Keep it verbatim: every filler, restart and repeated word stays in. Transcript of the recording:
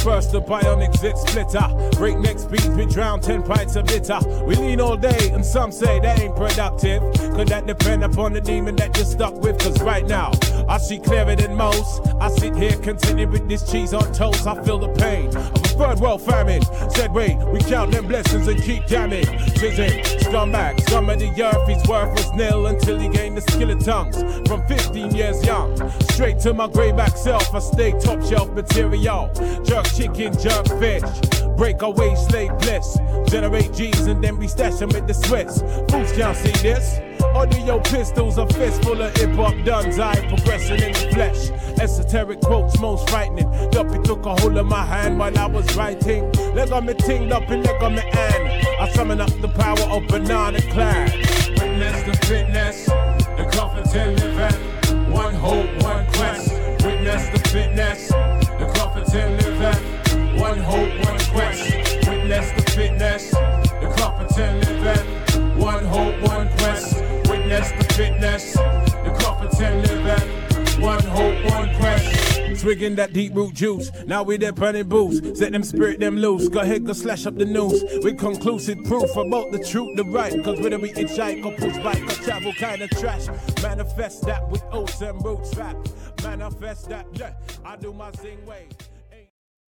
burst the bionic zit splitter. Breakneck speeds, we drown ten pints of bitter. We lean all day, and some say that ain't productive. Could that depend upon the demon that you're stuck with? Cause right now, I see clearer than most. I sit here contented with this cheese on toast. I feel the pain of a third world famine. Said wait, we count them blessings and keep jamming. Chisholm, scumbag, scum of the earth. His worth was nil until he gained the skill of tongues. From fifteen years young, straight to my grayback self, I stay top shelf material. Jerk chicken, jerk fish, break away slave bliss. Generate G's and then we stash them with the Swiss. Fools can't see this. Audio pistols, a fist full of hip-hop duns. I progressing in the flesh. Esoteric quotes, most frightening. Duppy took a hold of my hand while I was writing. Leg on me ting, Duppy leg on me hand. I summon up the power of banana clad. Witness the fitness, the comfortable living. One hope, one quest. Witness the fitness, the comfortable living. One hope, one quest. Witness the fitness, the comfortable living. One hope, one quest. Witness the fitness, the comfortable living. One hope, one quest. Swigging that deep root juice. Now we there burning booze. Set them spirit them loose. Go ahead, go slash up the news. With conclusive proof about the truth, the right. Cause whether we hitchhike or push bike or travel kind of trash. Manifest that with oats and roots rap. Manifest that, yeah, I do my zing way.